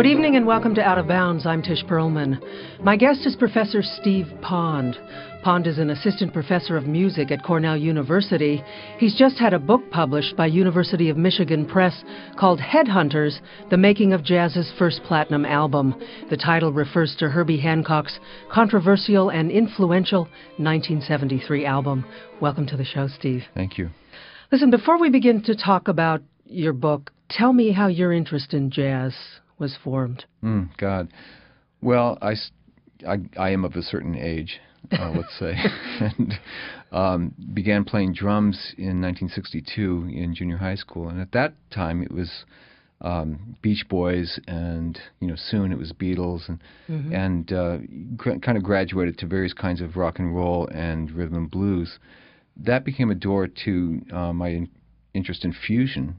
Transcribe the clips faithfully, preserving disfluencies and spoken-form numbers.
Good evening and welcome to Out of Bounds. I'm Tish Perlman. My guest is Professor Steve Pond. Pond is an assistant professor of music at Cornell University. He's just had a book published by University of Michigan Press called Headhunters, The Making of Jazz's First Platinum Album. The title refers to Herbie Hancock's controversial and influential nineteen seventy-three album. Welcome to the show, Steve. Thank you. Listen, before we begin to talk about your book, tell me how your interest in jazz was formed. Mm, God. Well, I, I, I am of a certain age, uh, let's say, and um, began playing drums in nineteen sixty-two in junior high school. And at that time, it was um, Beach Boys, and you know, soon it was Beatles, and mm-hmm. and uh, gr- kind of graduated to various kinds of rock and roll and rhythm and blues. That became a door to uh, my in- interest in fusion.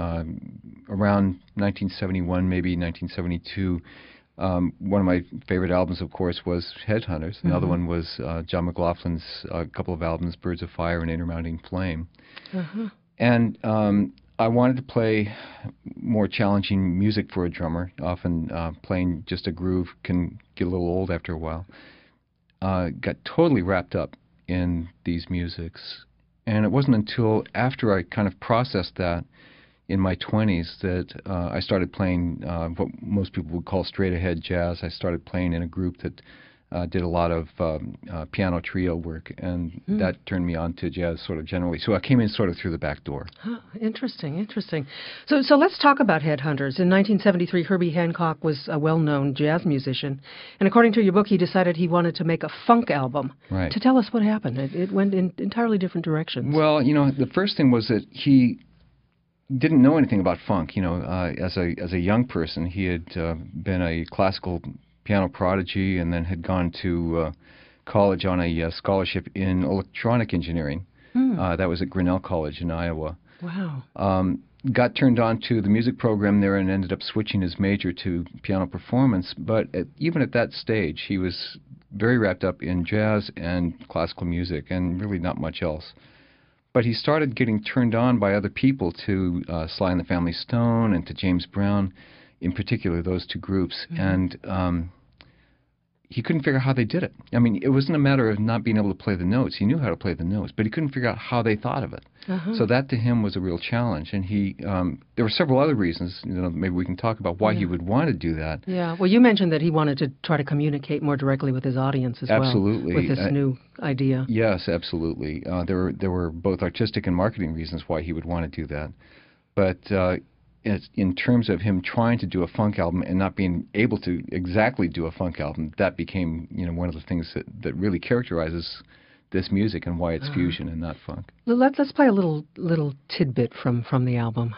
Um, around nineteen seventy-one, maybe nineteen seventy-two, um, one of my favorite albums, of course, was Headhunters. Mm-hmm. Another one was uh, John McLaughlin's uh, couple of albums, Birds of Fire and Intermounting Flame. Uh-huh. And um, I wanted to play more challenging music for a drummer. Often uh, playing just a groove can get a little old after a while. Uh, got totally wrapped up in these musics. And it wasn't until after I kind of processed that in my twenties that uh, I started playing uh, what most people would call straight-ahead jazz. I started playing in a group that uh, did a lot of um, uh, piano trio work, and mm. that turned me on to jazz sort of generally. So I came in sort of through the back door. Huh, interesting, interesting. So, so let's talk about Headhunters. In nineteen seventy-three, Herbie Hancock was a well-known jazz musician, and according to your book, he decided he wanted to make a funk album. Right. To tell us what happened. It, it went in entirely different directions. Well, you know, the first thing was that he didn't know anything about funk. You know, uh, as a as a young person, he had uh, been a classical piano prodigy, and then had gone to uh, college on a uh, scholarship in electronic engineering. Mm. Uh, that was at Grinnell College in Iowa. Wow. Um, got turned on to the music program there, and ended up switching his major to piano performance. But at, even at that stage, he was very wrapped up in jazz and classical music, and really not much else. But he started getting turned on by other people to uh, Sly and the Family Stone and to James Brown, in particular, those two groups. Mm-hmm. And um, he couldn't figure out how they did it. I mean, it wasn't a matter of not being able to play the notes. He knew how to play the notes, but he couldn't figure out how they thought of it. Uh-huh. So that to him was a real challenge. And he, um, there were several other reasons, you know, maybe we can talk about why yeah. he would want to do that. Yeah, well, you mentioned that he wanted to try to communicate more directly with his audience as absolutely. well, with this uh, new idea. Yes, absolutely. Uh, there were there were both artistic and marketing reasons why he would want to do that. But uh, it's, in terms of him trying to do a funk album and not being able to exactly do a funk album, that became, you know, one of the things that, that really characterizes this music and why it's uh, fusion and not funk. Let's let's play a little little tidbit from, from the album.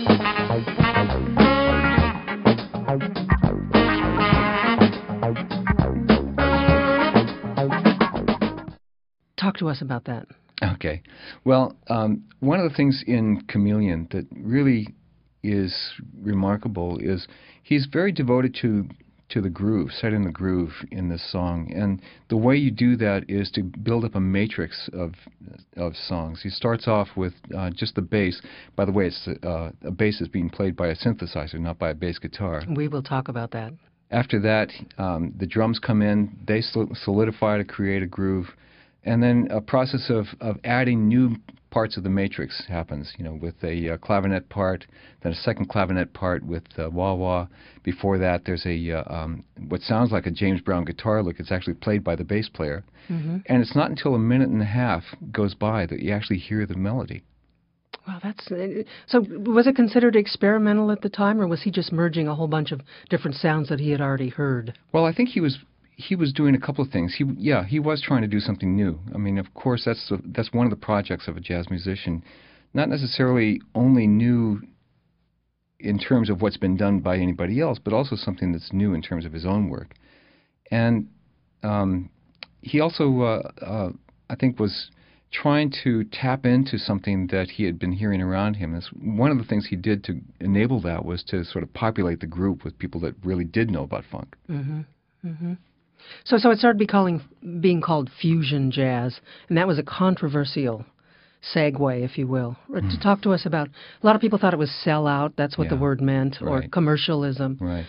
Talk to us about that. Okay. Well, um, one of the things in Chameleon that really is remarkable is he's very devoted to to the groove, setting the groove in this song. And the way you do that is to build up a matrix of of songs. He starts off with uh, just the bass. By the way, it's uh, a bass is being played by a synthesizer, not by a bass guitar. We will talk about that. After that, um, the drums come in. They solidify to create a groove. And then a process of, of adding new parts of the matrix happens, you know, with a uh, clavinet part, then a second clavinet part with uh, wah-wah. Before that, there's a uh, um, what sounds like a James Brown guitar lick. It's actually played by the bass player. Mm-hmm. And it's not until a minute and a half goes by that you actually hear the melody. Wow, that's... So was it considered experimental at the time, or was he just merging a whole bunch of different sounds that he had already heard? Well, I think he was... He was doing a couple of things. He, yeah, he was trying to do something new. I mean, of course, that's the, that's one of the projects of a jazz musician. Not necessarily only new in terms of what's been done by anybody else, but also something that's new in terms of his own work. And um, he also, uh, uh, I think, was trying to tap into something that he had been hearing around him. That's one of the things he did to enable that was to sort of populate the group with people that really did know about funk. Mm-hmm. Mm-hmm. So so it started be calling, being called fusion jazz, and that was a controversial segue, if you will. Mm. To talk to us about, a lot of people thought it was sellout, that's what yeah. the word meant, or right. commercialism. Right.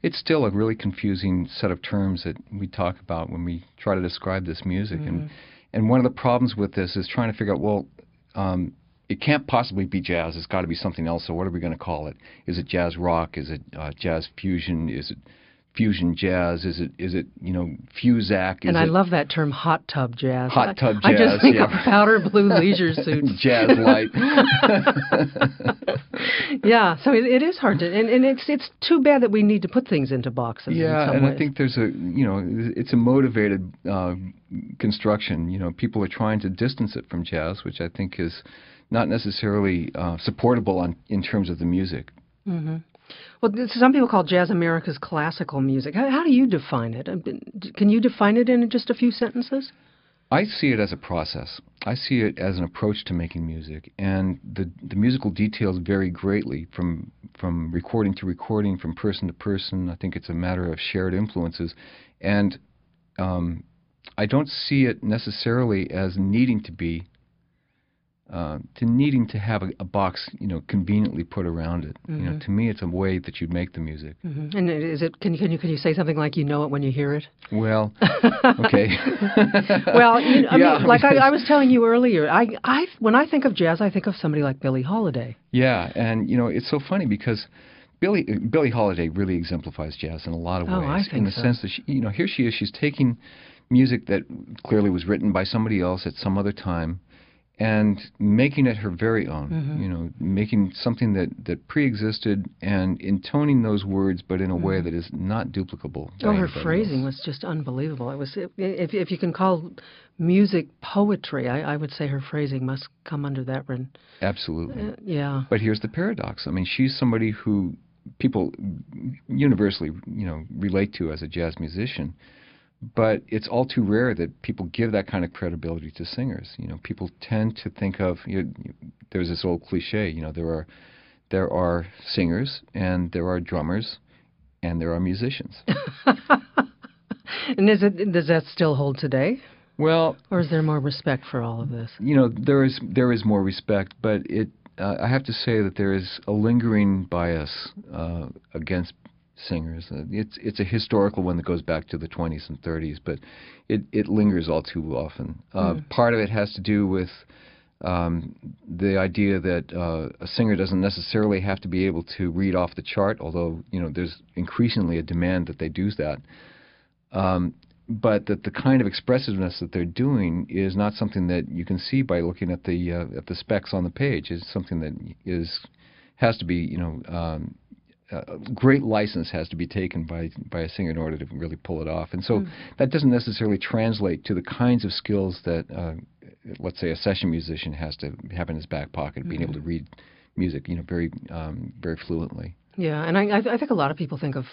it's still a really confusing set of terms that we talk about when we try to describe this music. Mm-hmm. And and one of the problems with this is trying to figure out, well, um, it can't possibly be jazz. It's got to be something else. So what are we going to call it? Is it jazz rock? Is it uh, jazz fusion? Is it fusion jazz? Is it is it you know Fusac? Is and I it love that term, hot tub jazz. Hot tub I, jazz. I just think yeah. of powder blue leisure suits. Jazz light. Yeah, so it, it is hard to, and, and it's it's too bad that we need to put things into boxes. Yeah, in some and ways. I think there's a you know it's a motivated uh, construction. You know, people are trying to distance it from jazz, which I think is not necessarily uh, supportable on in terms of the music. Mm-hmm. Well, some people call jazz America's classical music. How, how do you define it? Can you define it in just a few sentences? I see it as a process. I see it as an approach to making music, and the the musical details vary greatly from from recording to recording, from person to person. I think it's a matter of shared influences, and um, I don't see it necessarily as needing to be uh, to needing to have a, a box, you know, conveniently put around it. Mm-hmm. You know, to me, it's a way that you make the music. Mm-hmm. And is it? Can you can you can you say something like you know it when you hear it? Well, okay. Well, you know, I yeah, mean, like I, I was telling you earlier, I I when I think of jazz, I think of somebody like Billie Holiday. Yeah, and you know, it's so funny because Billie Billie Holiday really exemplifies jazz in a lot of oh, ways. I think in the so. sense that she, you know, here she is, she's taking music that clearly was written by somebody else at some other time, and making it her very own. Mm-hmm. You know, making something that, that pre-existed and intoning those words, but in a mm-hmm. way that is not duplicable. Oh, her phrasing else. was just unbelievable. It was, if if you can call music poetry, I, I would say her phrasing must come under that one. Absolutely. Uh, yeah. But here's the paradox. I mean, she's somebody who people universally, you know, relate to as a jazz musician. But it's all too rare that people give that kind of credibility to singers. You know, people tend to think of, you know, there's this old cliche, you know, there are there are singers and there are drummers and there are musicians. And is it does that still hold today? Well, or is there more respect for all of this? You know, there is there is more respect, but it uh, I have to say that there is a lingering bias uh, against singers. Uh, it's it's a historical one that goes back to the twenties and thirties, but it, it lingers all too often. Uh, mm. Part of it has to do with um, the idea that uh, a singer doesn't necessarily have to be able to read off the chart, although you know there's increasingly a demand that they do that. Um, but that the kind of expressiveness that they're doing is not something that you can see by looking at the uh, at the specs on the page. It's something that is has to be you know. Um, A great license has to be taken by by a singer in order to really pull it off, and so mm. that doesn't necessarily translate to the kinds of skills that, uh, let's say, a session musician has to have in his back pocket, mm-hmm. being able to read music, you know, very um, very fluently. Yeah, and I I think a lot of people think of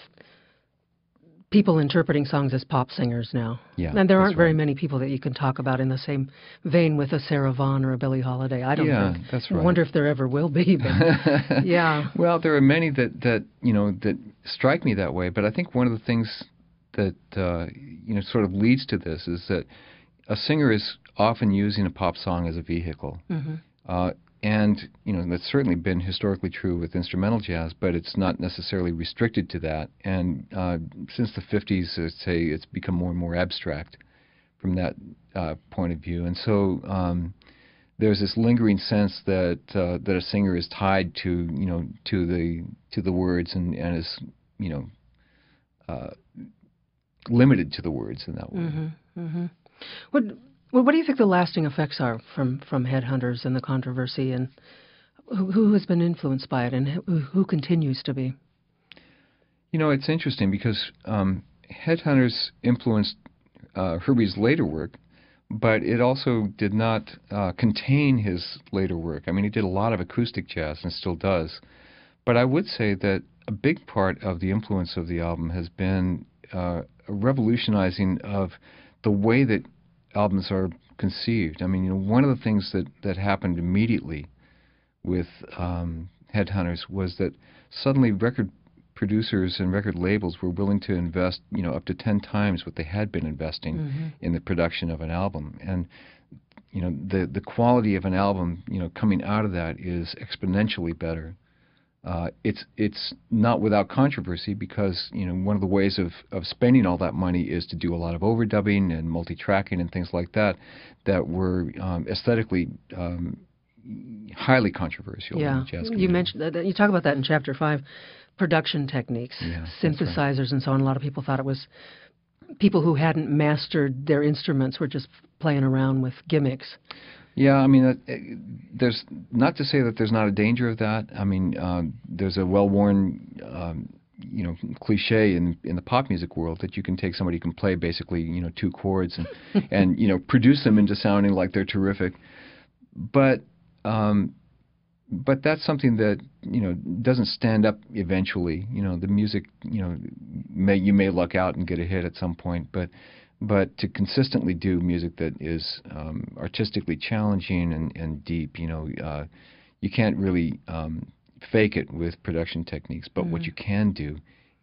people interpreting songs as pop singers now. Yeah, and there aren't right. very many people that you can talk about in the same vein with a Sarah Vaughan or a Billie Holiday. I don't yeah, think. that's right. I wonder if there ever will be. But yeah. Well, there are many that, that you know that strike me that way. But I think one of the things that uh, you know sort of leads to this is that a singer is often using a pop song as a vehicle. Mm-hmm. Uh, And, you know, that's certainly been historically true with instrumental jazz, but it's not necessarily restricted to that. And uh, since the fifties, I'd say it's become more and more abstract from that uh, point of view. And so um, there's this lingering sense that uh, that a singer is tied to, you know, to the to the words and, and is, you know, uh, limited to the words in that way. Mm-hmm. Mm-hmm. What Well, what do you think the lasting effects are from, from Headhunters and the controversy, and who, who has been influenced by it, and who, who continues to be? You know, it's interesting because um, Headhunters influenced uh, Herbie's later work, but it also did not uh, contain his later work. I mean, he did a lot of acoustic jazz and still does. But I would say that a big part of the influence of the album has been uh, a revolutionizing of the way that albums are conceived. I mean, you know, one of the things that, that happened immediately with um, Headhunters was that suddenly record producers and record labels were willing to invest, you know, up to ten times what they had been investing mm-hmm. in the production of an album. And, you know, the the quality of an album, you know, coming out of that is exponentially better Uh, it's it's not without controversy because you know one of the ways of, of spending all that money is to do a lot of overdubbing and multi-tracking and things like that that were um, aesthetically um, highly controversial. Yeah, in the jazz you community. mentioned that. You talk about that in chapter five, production techniques, Yeah, synthesizers, right. and so on. A lot of people thought it was people who hadn't mastered their instruments were just playing around with gimmicks. Yeah, I mean, uh, there's not to say that there's not a danger of that. I mean, um, there's a well-worn, um, you know, cliche in in the pop music world that you can take somebody who can play basically, you know, two chords and and you know produce them into sounding like they're terrific. But um, but that's something that you know doesn't stand up eventually. You know, the music, you know, may you may luck out and get a hit at some point, but. But to consistently do music that is um, artistically challenging and, and deep, you know, uh, you can't really um, fake it with production techniques. But Mm-hmm. what you can do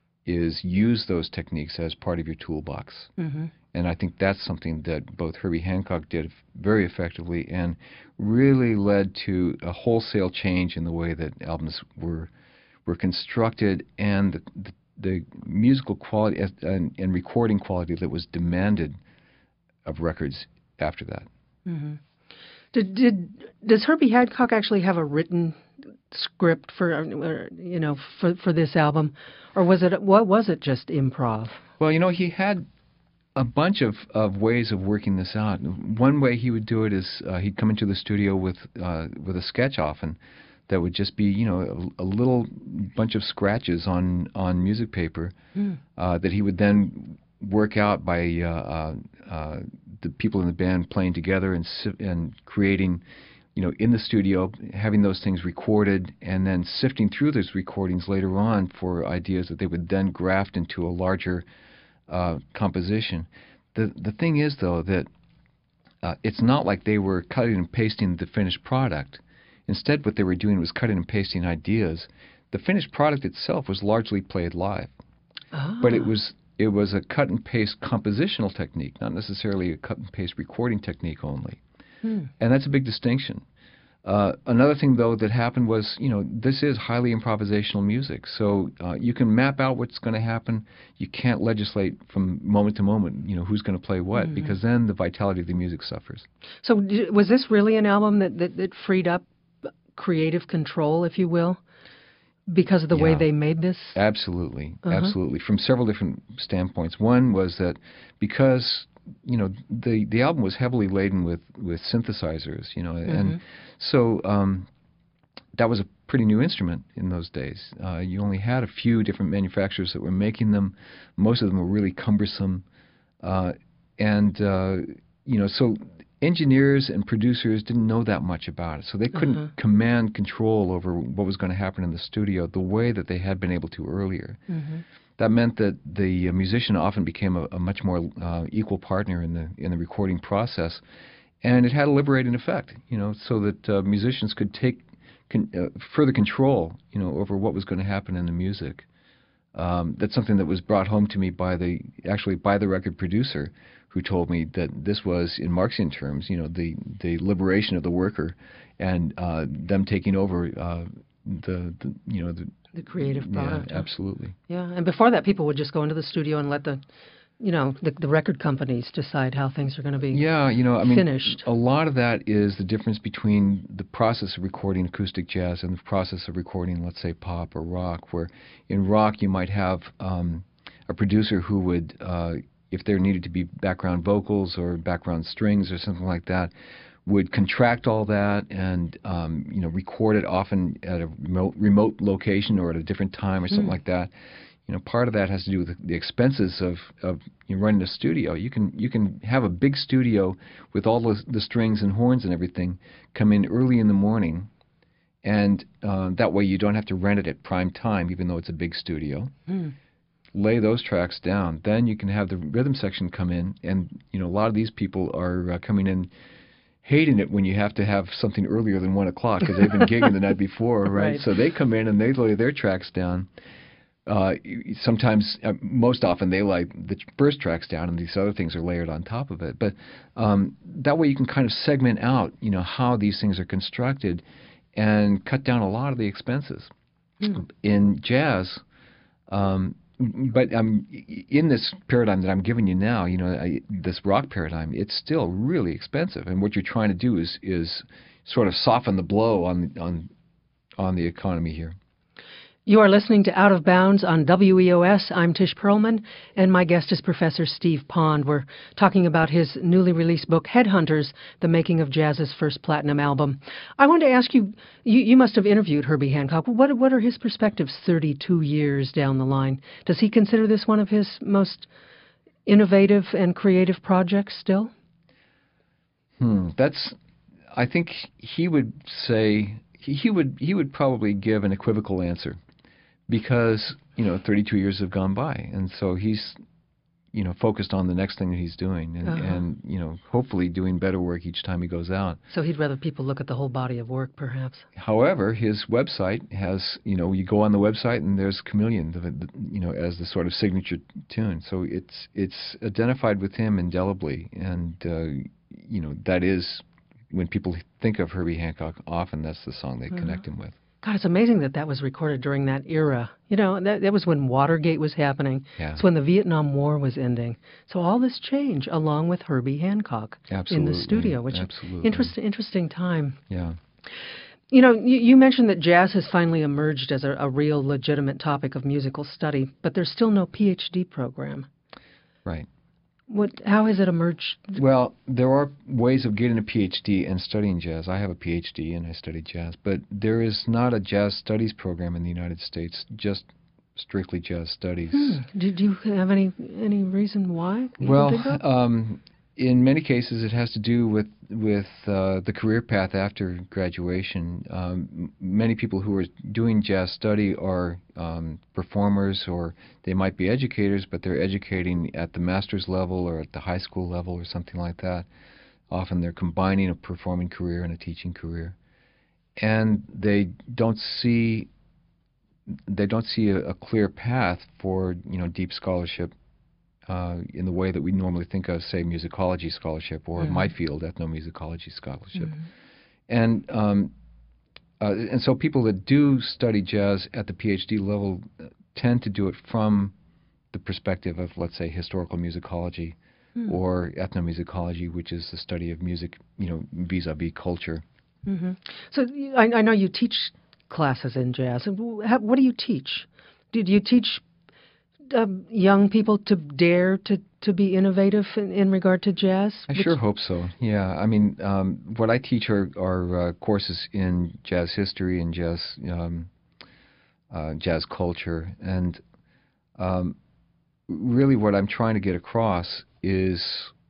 is use those techniques as part of your toolbox. Mm-hmm. And I think that's something that both Herbie Hancock did very effectively and really led to a wholesale change in the way that albums were were constructed and the, the the musical quality and, and recording quality that was demanded of records after that. Mm-hmm. Did, did does Herbie Hancock actually have a written script for you know for for this album, or was it what was it just improv? Well, you know, he had a bunch of, of ways of working this out. One way he would do it is uh, he'd come into the studio with uh, with a sketch often. That would just be, you know, a, a little bunch of scratches on, on music paper mm. uh, that he would then work out by uh, uh, uh, the people in the band playing together and and creating, you know, in the studio, having those things recorded, and then sifting through those recordings later on for ideas that they would then graft into a larger uh, composition. The the thing is, though, that uh, it's not like they were cutting and pasting the finished product. Instead, what they were doing was cutting and pasting ideas. The finished product itself was largely played live, ah. but it was it was a cut and paste compositional technique, not necessarily a cut and paste recording technique only. Hmm. And that's a big distinction. Uh, another thing, though, that happened was, you know, this is highly improvisational music, so uh, you can map out what's going to happen. You can't legislate from moment to moment, you know, who's going to play what, mm-hmm. because then the vitality of the music suffers. So was this really an album that, that, that freed up creative control, if you will, because of the yeah, way they made this? Absolutely, uh-huh. absolutely. From several different standpoints. One was that because, you know, the the album was heavily laden with, with synthesizers, you know, mm-hmm. and so um, that was a pretty new instrument in those days. Uh, you only had a few different manufacturers that were making them. Most of them were really cumbersome, uh, and uh, you know, so. Engineers and producers didn't know that much about it, so they couldn't uh-huh. command control over what was going to happen in the studio the way that they had been able to earlier. Mm-hmm. That meant that the musician often became a, a much more uh, equal partner in the in the recording process, and it had a liberating effect, you know, so that uh, musicians could take con- uh, further control, you know, over what was going to happen in the music. Um, that's something that was brought home to me by the actually by the record producer, who told me that this was, in Marxian terms, you know, the, the liberation of the worker, and uh, them taking over uh, the, the, you know, the, the creative product. Yeah, huh? Absolutely. Yeah, and before that, people would just go into the studio and let the, you know, the, the record companies decide how things are going to be. Yeah, you know, I mean, finished. A lot of that is the difference between the process of recording acoustic jazz and the process of recording, let's say, pop or rock. Where in rock you might have um, a producer who would uh, if there needed to be background vocals or background strings or something like that, would contract all that and um, you know record it often at a remote, remote location or at a different time or something mm. like that. You know, part of that has to do with the expenses of, of you know, running a studio. You can you can have a big studio with all the, the strings and horns and everything come in early in the morning, and uh, that way you don't have to rent it at prime time, even though it's a big studio. Mm. Lay those tracks down. Then you can have the rhythm section come in, and you know a lot of these people are uh, coming in hating it when you have to have something earlier than one o'clock because they've been gigging the night before, right? right? So they come in and they lay their tracks down. Uh, sometimes, uh, most often, they lay the first tracks down, and these other things are layered on top of it. But um, that way, you can kind of segment out, you know, how these things are constructed, and cut down a lot of the expenses. Mm. In jazz, um, but um, in this paradigm that I'm giving you now, you know, I, this rock paradigm, it's still really expensive. And what you're trying to do is is sort of soften the blow on on on the economy here. You are listening to Out of Bounds on W E O S. I'm Tish Perlman, and my guest is Professor Steve Pond. We're talking about his newly released book, Headhunters, The Making of Jazz's First Platinum Album. I wanted to ask you, you, you must have interviewed Herbie Hancock. What, what are his perspectives thirty-two years down the line? Does he consider this one of his most innovative and creative projects still? Hmm, that's, I think he would say, he, he would he would probably give an equivocal answer. Because, you know, thirty-two years have gone by, and so he's, you know, focused on the next thing that he's doing, and, uh-huh. and, you know, hopefully doing better work each time he goes out. So he'd rather people look at the whole body of work, perhaps. However, his website has, you know, you go on the website and there's Chameleon, the, the, you know, as the sort of signature tune. So it's it's identified with him indelibly, and, uh, you know, that is, when people think of Herbie Hancock, often that's the song they uh-huh. connect him with. God, it's amazing that that was recorded during that era. You know, that, that was when Watergate was happening. Yeah. It's when the Vietnam War was ending. So all this change along with Herbie Hancock Absolutely. in the studio, which Absolutely. interesting, interesting time. Yeah. You know, you, you mentioned that jazz has finally emerged as a, a real legitimate topic of musical study, but there's still no P H D program. Right. What? How has it emerged? Well, there are ways of getting a P H D and studying jazz. I have a P H D and I study jazz, but there is not a jazz studies program in the United States, just strictly jazz studies. Hmm. Did you have any any reason why? Well, um, in many cases, it has to do with with uh, the career path after graduation. Um, many people who are doing jazz study are um, performers, or they might be educators, but they're educating at the master's level or at the high school level or something like that. Often they're combining a performing career and a teaching career, and they don't see they don't see a, a clear path for, you know, deep scholarship. Uh, in the way that we normally think of, say, musicology scholarship or mm-hmm. my field, ethnomusicology scholarship. Mm-hmm. And um, uh, and so people that do study jazz at the P H D level tend to do it from the perspective of, let's say, historical musicology mm-hmm. or ethnomusicology, which is the study of music, you know, vis-a-vis culture. Mm-hmm. So I, I know you teach classes in jazz. What do you teach? Did you teach Uh, young people to dare to, to be innovative in, in regard to jazz? I sure hope so. Yeah, I mean, um, what I teach are, are uh, courses in jazz history and jazz um, uh, jazz culture, and um, really what I'm trying to get across is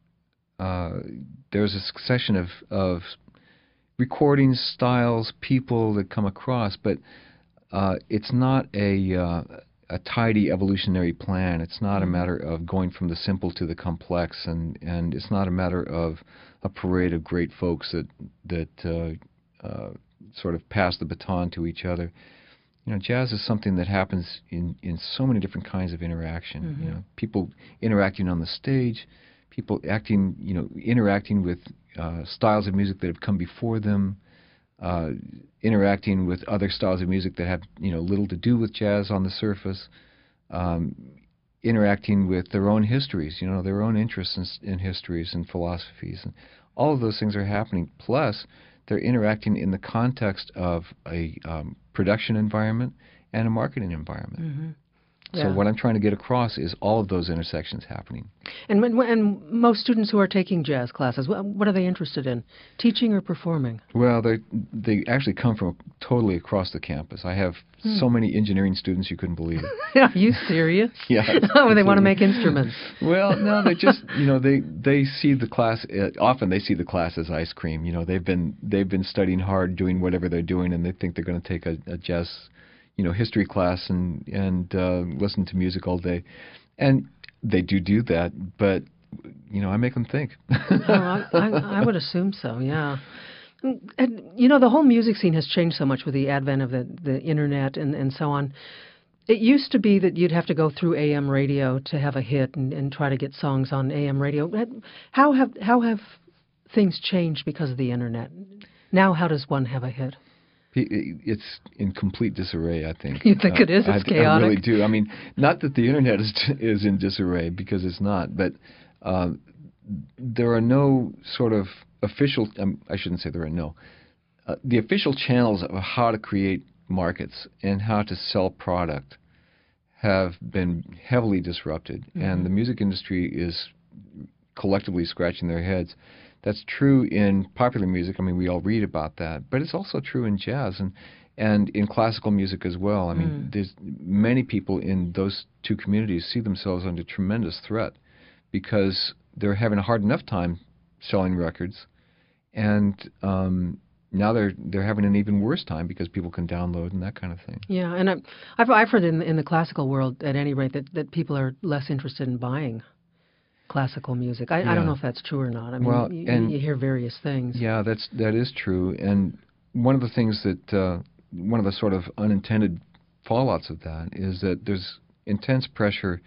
uh, there's a succession of, of recordings, styles, people that come across, but uh, it's not a uh, a tidy evolutionary plan. It's not a matter of going from the simple to the complex, and, and it's not a matter of a parade of great folks that that uh, uh, sort of pass the baton to each other. You know, jazz is something that happens in, in so many different kinds of interaction. Mm-hmm. You know, people interacting on the stage, people acting, you know, interacting with uh, styles of music that have come before them, Uh, interacting with other styles of music that have, you know, little to do with jazz on the surface, um, interacting with their own histories, you know, their own interests in, in histories and philosophies. And all of those things are happening. Plus, they're interacting in the context of a um, production environment and a marketing environment. Mm-hmm. So yeah. what I'm trying to get across is all of those intersections happening. And when, and most students who are taking jazz classes, what are they interested in, teaching or performing? Well, they they actually come from totally across the campus. I have hmm. so many engineering students you couldn't believe it. Are you serious? Yeah. Oh, they want to make instruments. Well, no, they just, you know, they they see the class. Uh, often they see the class as ice cream. You know, they've been they've been studying hard, doing whatever they're doing, and they think they're going to take a, a jazz, you know, history class and and uh, listen to music all day, and they do do that. But you know, I make them think. oh, I, I, I would assume so. Yeah. And, you know, the whole music scene has changed so much with the advent of the the internet and and so on. It used to be that you'd have to go through A M radio to have a hit and, and try to get songs on A M radio. How have how have things changed because of the internet? Now, how does one have a hit? It's in complete disarray, I think. You think uh, it is? It's I, chaotic? I really do. I mean, not that the internet is is in disarray, because it's not, but uh, there are no sort of official, um, I shouldn't say there are no, uh, the official channels of how to create markets and how to sell product have been heavily disrupted, mm-hmm. and the music industry is collectively scratching their heads. That's true in popular music. I mean, we all read about that, but it's also true in jazz and and in classical music as well. I mean, mm. there's many people in those two communities see themselves under tremendous threat because they're having a hard enough time selling records, and um, now they're they're having an even worse time because people can download and that kind of thing. Yeah, and I've I've, I've heard in in the classical world, at any rate, that, that people are less interested in buying classical music. I, yeah. I don't know if that's true or not. I mean, well, you, and you hear various things. Yeah, that's that is true. And one of the things that uh, one of the sort of unintended fallouts of that is that there's intense pressure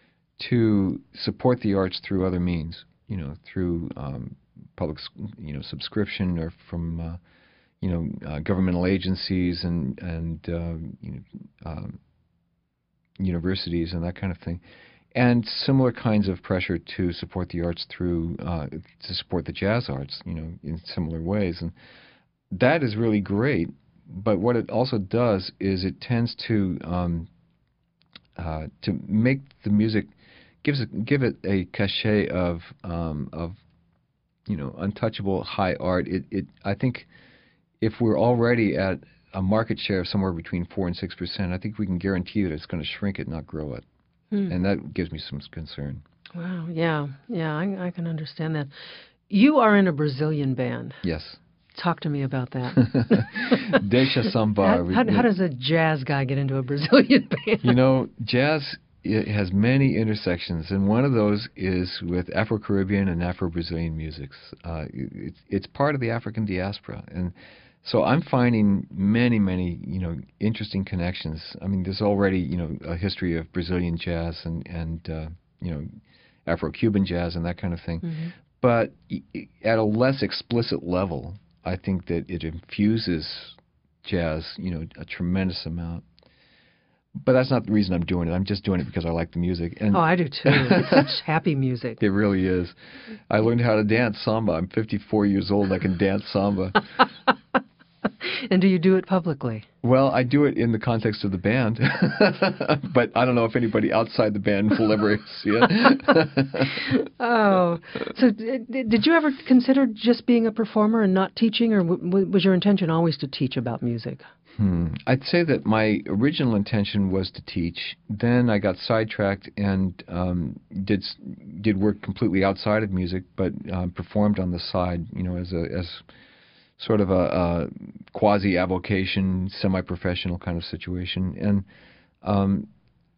to support the arts through other means. You know, through um, public, you know, subscription, or from uh, you know uh, governmental agencies and and uh, you know, um, universities and that kind of thing. And similar kinds of pressure to support the arts through, uh, to support the jazz arts, you know, in similar ways. And that is really great, but what it also does is it tends to um, uh, to make the music, gives it, give it a cachet of, um, of, you know, untouchable high art. It, it, I think if we're already at a market share of somewhere between four and six percent, I think we can guarantee that it's going to shrink it, not grow it. Hmm. And that gives me some concern. Wow, yeah, yeah, I, I can understand that. You are in a Brazilian band. Yes. Talk to me about that. Deixa Samba. How, how, how does a jazz guy get into a Brazilian band? You know, jazz, it has many intersections, and one of those is with Afro-Caribbean and Afro-Brazilian musics. Uh, it, it's part of the African diaspora, and so I'm finding many, many, you know, interesting connections. I mean, there's already, you know, a history of Brazilian jazz and, and uh, you know, Afro-Cuban jazz and that kind of thing. Mm-hmm. But at a less explicit level, I think that it infuses jazz, you know, a tremendous amount. But that's not the reason I'm doing it. I'm just doing it because I like the music. And oh, I do too. It's such happy music. It really is. I learned how to dance samba. I'm fifty-four years old. I can dance samba. And do you do it publicly? Well, I do it in the context of the band, but I don't know if anybody outside the band will ever see it. Oh, so did you ever consider just being a performer and not teaching, or w- was your intention always to teach about music? Hmm. I'd say that my original intention was to teach. Then I got sidetracked and um, did did work completely outside of music, but uh, performed on the side, you know, as a as sort of a, a quasi-avocation, semi-professional kind of situation. And um,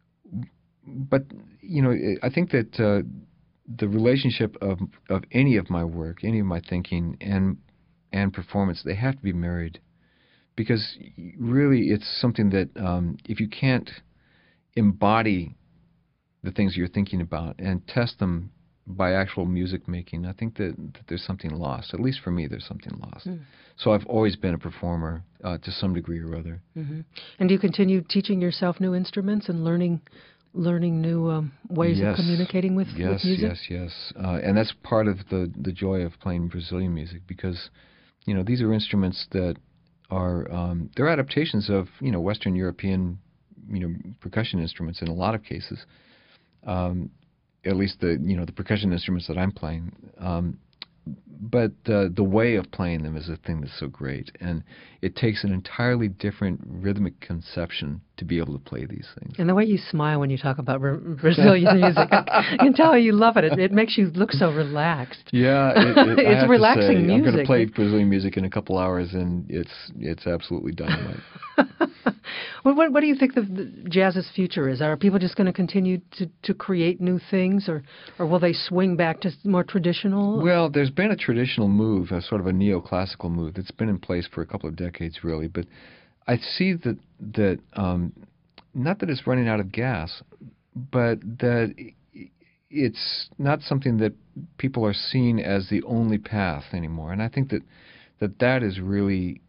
but you know, I think that uh, the relationship of of any of my work, any of my thinking and and performance, they have to be married. Because really it's something that um, if you can't embody the things you're thinking about and test them by actual music making, I think that, that there's something lost. At least for me, there's something lost. Mm. So I've always been a performer uh, to some degree or other. Mm-hmm. And do you continue teaching yourself new instruments and learning learning new um, ways yes. of communicating with, yes, with music? Yes, yes, yes. Uh, and that's part of the, the joy of playing Brazilian music because, you know, these are instruments that are um, they're adaptations of you know Western European you know percussion instruments in a lot of cases, um, at least the you know the percussion instruments that I'm playing. Um, but uh, the way of playing them is the thing that's so great, and it takes an entirely different rhythmic conception to be able to play these things. And the way you smile when you talk about Brazilian music, I can tell you love it. it. It makes you look so relaxed. Yeah, it, it, it's relaxing say, music. I'm going to play Brazilian music in a couple hours, and it's it's absolutely dynamite. What, what, what do you think the, the jazz's future is? Are people just going to continue to, to create new things, or, or will they swing back to more traditional? Well, there's been a traditional move, a sort of a neoclassical move that's been in place for a couple of decades, really. But I see that that um, not that it's running out of gas, but that it's not something that people are seeing as the only path anymore. And I think that that, that is really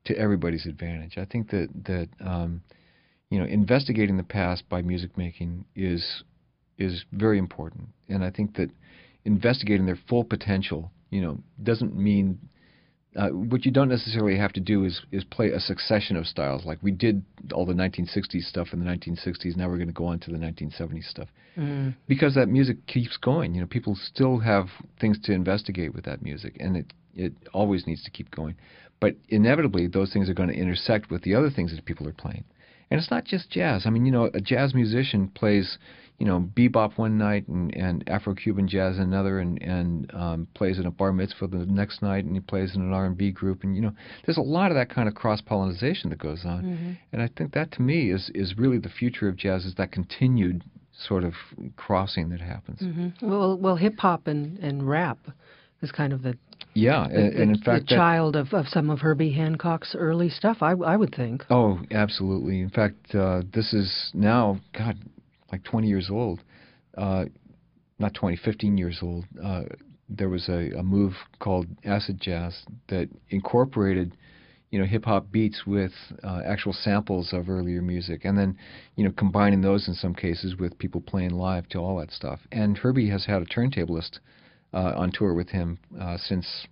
to everybody's advantage. I think that that um, you know, investigating the past by music making is is very important, and I think that investigating their full potential, you know, doesn't mean uh, what you don't necessarily have to do is is play a succession of styles. Like we did all the nineteen sixties stuff in the nineteen sixties. Now we're going to go on to the nineteen seventies stuff Mm. because that music keeps going. You know, people still have things to investigate with that music, and it it always needs to keep going. But inevitably, those things are going to intersect with the other things that people are playing. And it's not just jazz. I mean, you know, a jazz musician plays, you know, bebop one night and, and Afro-Cuban jazz another, and, and um, plays in a bar mitzvah the next night, and he plays in an R and B group. And, you know, there's a lot of that kind of cross-pollination that goes on. Mm-hmm. And I think that, to me, is, is really the future of jazz, is that continued sort of crossing that happens. Mm-hmm. Well, well, hip-hop and, and rap is kind of the Yeah, the, and, the, and in fact, the that, child of, of some of Herbie Hancock's early stuff, I, I would think. oh, absolutely. In fact, uh, this is now, God, like twenty years old. Uh, not twenty, fifteen years old. Uh, there was a, a move called acid jazz that incorporated, you know, hip-hop beats with uh, actual samples of earlier music, and then, you know, combining those in some cases with people playing live to all that stuff. And Herbie has had a turntablist Uh, on tour with him uh, since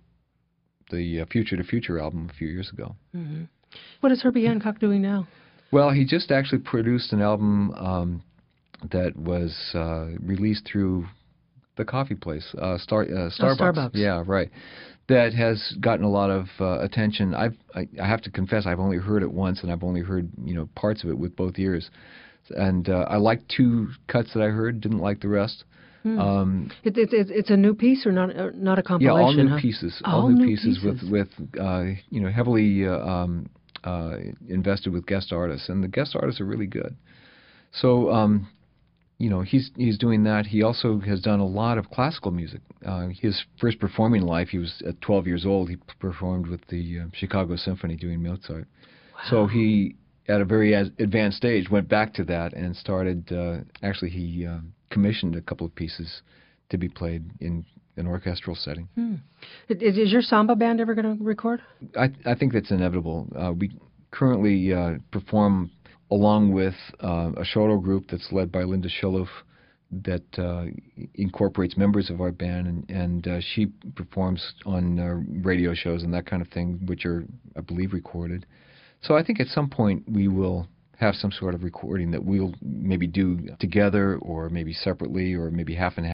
the uh, Future to Future album a few years ago. Mm-hmm. What is Herbie Hancock doing now? Well, he just actually produced an album um, that was uh, released through the coffee place, uh, Star uh, Starbucks. Oh, Starbucks. Yeah, right. That has gotten a lot of uh, attention. I've, I, I have to confess, I've only heard it once, and I've only heard, you know, parts of it with both ears. And uh, I liked two cuts that I heard, didn't like the rest. Hmm. Um, it, it, it, it's a new piece or not? Or not a yeah, compilation? all new huh? pieces. All, all new, new pieces, pieces. with with uh, you know, heavily uh, um, uh, invested with guest artists, and the guest artists are really good. So um, you know, he's he's doing that. He also has done a lot of classical music. Uh, his first performing life, he was at twelve years old. He performed with the uh, Chicago Symphony doing Mozart. Wow. So he, at a very advanced stage, went back to that and started. Uh, actually, he uh, commissioned a couple of pieces to be played in an orchestral setting. Hmm. Is, is your samba band ever going to record? I, I think that's inevitable. Uh, we currently uh, perform along with uh, a choro group that's led by Linda Schillof that uh, incorporates members of our band, and, and uh, she performs on uh, radio shows and that kind of thing, which are, I believe, recorded. So I think at some point we will have some sort of recording that we'll maybe do together or maybe separately or maybe half and half.